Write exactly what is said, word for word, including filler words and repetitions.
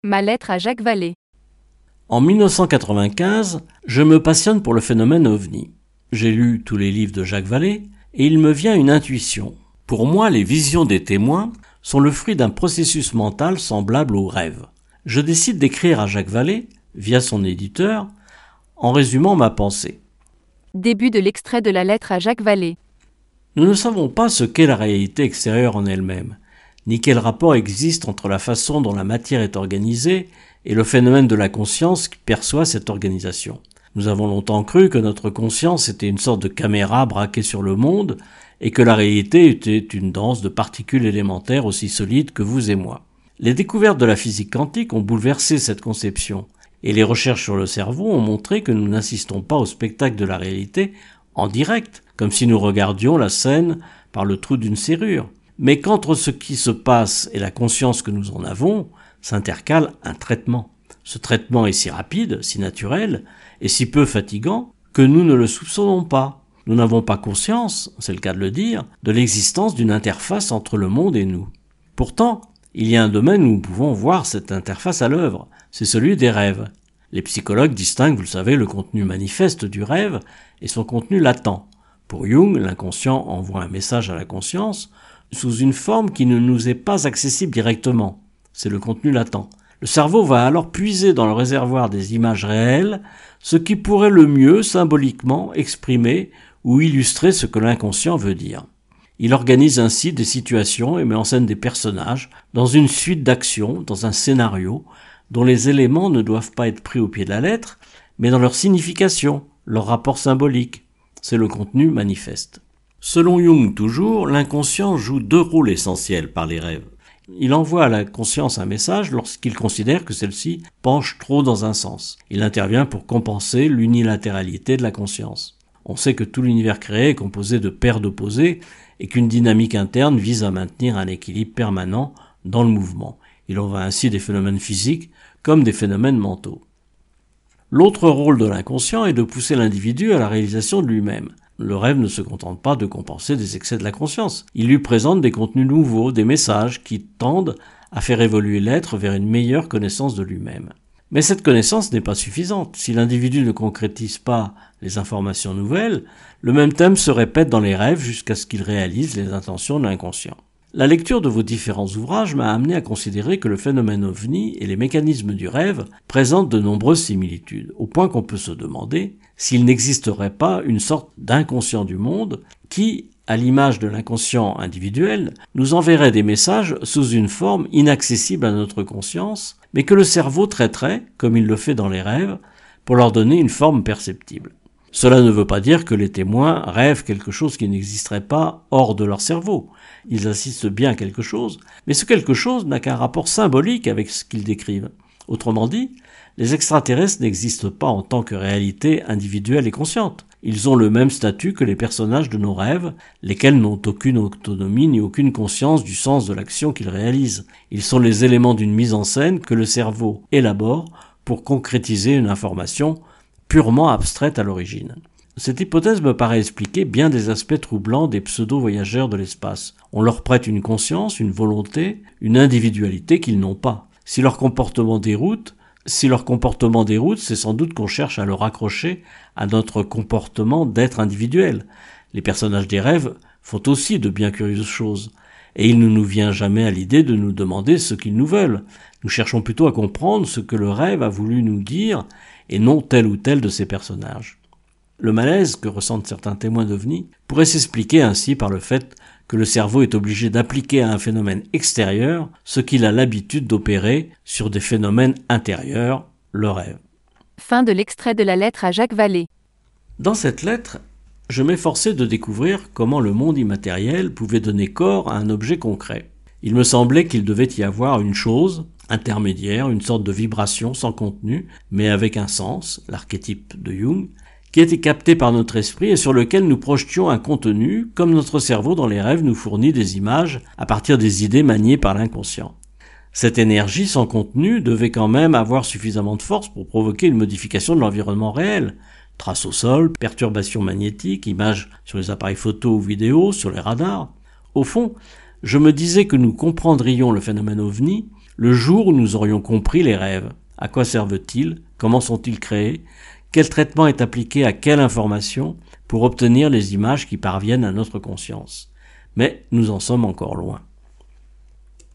Ma lettre à Jacques Vallée. En mille neuf cent quatre-vingt-quinze, je me passionne pour le phénomène ovni. J'ai lu tous les livres de Jacques Vallée et il me vient une intuition. Pour moi, les visions des témoins sont le fruit d'un processus mental semblable au rêve. Je décide d'écrire à Jacques Vallée, via son éditeur, en résumant ma pensée. Début de l'extrait de la lettre à Jacques Vallée. Nous ne savons pas ce qu'est la réalité extérieure en elle-même, ni quel rapport existe entre la façon dont la matière est organisée et le phénomène de la conscience qui perçoit cette organisation. Nous avons longtemps cru que notre conscience était une sorte de caméra braquée sur le monde et que la réalité était une danse de particules élémentaires aussi solides que vous et moi. Les découvertes de la physique quantique ont bouleversé cette conception et les recherches sur le cerveau ont montré que nous n'assistons pas au spectacle de la réalité en direct, comme si nous regardions la scène par le trou d'une serrure. Mais qu'entre ce qui se passe et la conscience que nous en avons, s'intercale un traitement. Ce traitement est si rapide, si naturel, et si peu fatigant, que nous ne le soupçonnons pas. Nous n'avons pas conscience, c'est le cas de le dire, de l'existence d'une interface entre le monde et nous. Pourtant, il y a un domaine où nous pouvons voir cette interface à l'œuvre, c'est celui des rêves. Les psychologues distinguent, vous le savez, le contenu manifeste du rêve et son contenu latent. Pour Jung, l'inconscient envoie un message à la conscience sous une forme qui ne nous est pas accessible directement. C'est le contenu latent. Le cerveau va alors puiser dans le réservoir des images réelles ce qui pourrait le mieux symboliquement exprimer ou illustrer ce que l'inconscient veut dire. Il organise ainsi des situations et met en scène des personnages dans une suite d'actions, dans un scénario, dont les éléments ne doivent pas être pris au pied de la lettre, mais dans leur signification, leur rapport symbolique. C'est le contenu manifeste. Selon Jung toujours, l'inconscient joue deux rôles essentiels par les rêves. Il envoie à la conscience un message lorsqu'il considère que celle-ci penche trop dans un sens. Il intervient pour compenser l'unilatéralité de la conscience. On sait que tout l'univers créé est composé de paires d'opposés et qu'une dynamique interne vise à maintenir un équilibre permanent dans le mouvement. Il en va ainsi des phénomènes physiques comme des phénomènes mentaux. L'autre rôle de l'inconscient est de pousser l'individu à la réalisation de lui-même. Le rêve ne se contente pas de compenser des excès de la conscience. Il lui présente des contenus nouveaux, des messages qui tendent à faire évoluer l'être vers une meilleure connaissance de lui-même. Mais cette connaissance n'est pas suffisante. Si l'individu ne concrétise pas les informations nouvelles, le même thème se répète dans les rêves jusqu'à ce qu'il réalise les intentions de l'inconscient. La lecture de vos différents ouvrages m'a amené à considérer que le phénomène ovni et les mécanismes du rêve présentent de nombreuses similitudes, au point qu'on peut se demander s'il n'existerait pas une sorte d'inconscient du monde qui, à l'image de l'inconscient individuel, nous enverrait des messages sous une forme inaccessible à notre conscience, mais que le cerveau traiterait, comme il le fait dans les rêves, pour leur donner une forme perceptible. Cela ne veut pas dire que les témoins rêvent quelque chose qui n'existerait pas hors de leur cerveau. Ils assistent bien à quelque chose, mais ce quelque chose n'a qu'un rapport symbolique avec ce qu'ils décrivent. Autrement dit, les extraterrestres n'existent pas en tant que réalité individuelle et consciente. Ils ont le même statut que les personnages de nos rêves, lesquels n'ont aucune autonomie ni aucune conscience du sens de l'action qu'ils réalisent. Ils sont les éléments d'une mise en scène que le cerveau élabore pour concrétiser une information purement abstraite à l'origine. Cette hypothèse me paraît expliquer bien des aspects troublants des pseudo-voyageurs de l'espace. On leur prête une conscience, une volonté, une individualité qu'ils n'ont pas. Si leur comportement déroute, si leur comportement déroute, c'est sans doute qu'on cherche à le raccrocher à notre comportement d'être individuel. Les personnages des rêves font aussi de bien curieuses choses, et il ne nous vient jamais à l'idée de nous demander ce qu'ils nous veulent. Nous cherchons plutôt à comprendre ce que le rêve a voulu nous dire, et non tel ou tel de ces personnages. Le malaise que ressentent certains témoins d'ovnis pourrait s'expliquer ainsi par le fait que le cerveau est obligé d'appliquer à un phénomène extérieur ce qu'il a l'habitude d'opérer sur des phénomènes intérieurs, le rêve. Fin de l'extrait de la lettre à Jacques Vallée. Dans cette lettre, je m'efforçais de découvrir comment le monde immatériel pouvait donner corps à un objet concret. Il me semblait qu'il devait y avoir une chose intermédiaire, une sorte de vibration sans contenu, mais avec un sens, l'archétype de Jung, qui était capté par notre esprit et sur lequel nous projetions un contenu, comme notre cerveau dans les rêves nous fournit des images à partir des idées maniées par l'inconscient. Cette énergie sans contenu devait quand même avoir suffisamment de force pour provoquer une modification de l'environnement réel. Traces au sol, perturbations magnétiques, images sur les appareils photo ou vidéo, sur les radars. Au fond, je me disais que nous comprendrions le phénomène ovni Le jour où nous aurions compris les rêves, à quoi servent-ils, comment sont-ils créés, quel traitement est appliqué à quelle information pour obtenir les images qui parviennent à notre conscience. Mais nous en sommes encore loin.